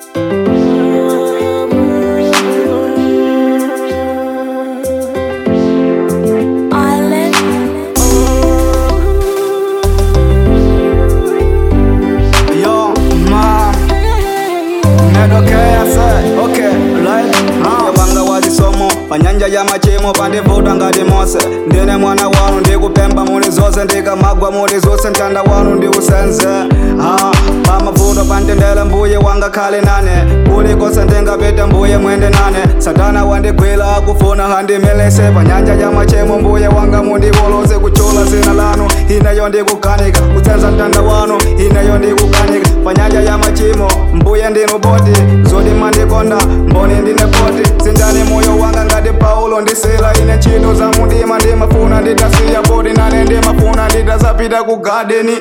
Panyanja ya machimo pandivuta ngati Mose. Ndine mwana wanu ndikupemba muli zonse, ndikamagwa muli zonse mtanda wanu ndiusenze. Pamavuto pandendele mbuye wanga khale nane, kulikonse ndingapita mbuye mwende nane. Satana wandigwila akufuna handimelese, panyanja ya machimo mbuye wanga mundikolose. Kuchula zina lanu ineyo ndikukanika, kusenza mtanda wanu ineyo ndikukanika. Panyanja ya machimo mbuye ndinu boti, zodi mandikonda mboni ndine boti. Sindani moyo wanga ngati Paulo ndisela, ine ntchito za mundima ndimafuna nditasiya bodi, nane ndimafuna nditasapita ku gadeni.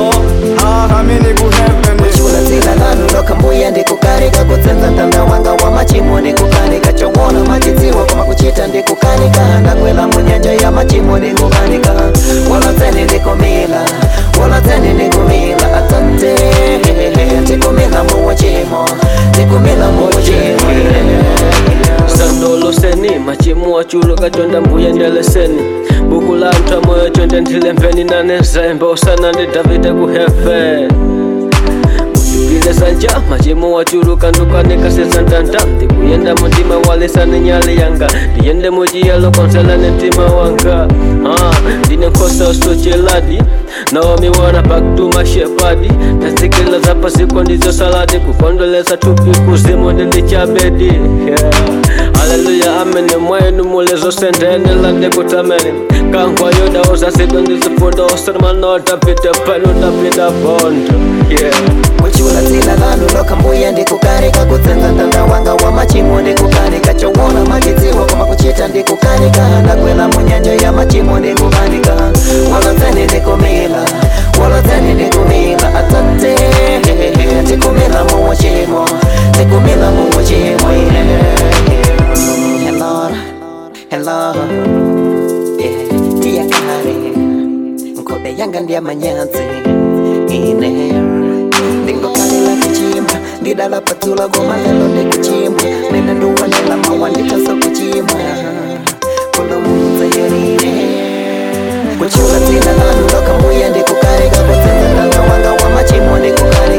Amini ku heaven. Kuchula zina lanu loka mbuye ndikukanika, kutsenza mtanda wanga wa machimo ndikukanika. Chowona machidziwa koma kuchita ndikukanika, ndakwela munyanja ya machimo ndikukanika. Waloteni ndikumila, waloteni ndikumila, atate ndikumila muwachimo, ndikumila muwachimo. Sandolo seni machimu achuluka chonda mbuye ndeleseni, buku la mta moyo chonde ndilembeni nane zembe osana ndi Davide ku heaven. Mujugile sanja machimu wachuluka ndukanika sesantanta, ndikuyenda mundima walisane nyali yanga, ndiyende mujiyalo konselane ntima wanga. Ndine nkosa usocheladi, Naomi wana back to my shepherd. Tazikila zapa siko ndizo saladi, kukondoleza tupi kuzimu ndilichabedi. Hallelujah, amen. Mwenu mulezo sendene lande kutameni, kankwa yoda osa sido ndizipunda osarma nota pita panu tapita bondo. Kuchula zina lanu loka mbuye ndikukanika, kutsenza mtanda wanga wa machimo ndikukanika. Chowona machidziwa koma kuchita ndikukanika, ndakwela munyanja ya machimo ndikukanika. Waloteni ndikumila, waloteni ndikumila, atate ndikumila muwachimo, ndikumila muwachimo. Hello, yeah, tia kare nkobe yanga ndia manyanzi ine ndingo kale la kuchimba ndidala patula goma lelo ndikuchimba nene nduwanela mawandikaso kuchimba kulo munze yerine. Kuchula zina lanu loka mbuye ndikukarika, kutsenza mtanda wanga wa machimo ndikukarika.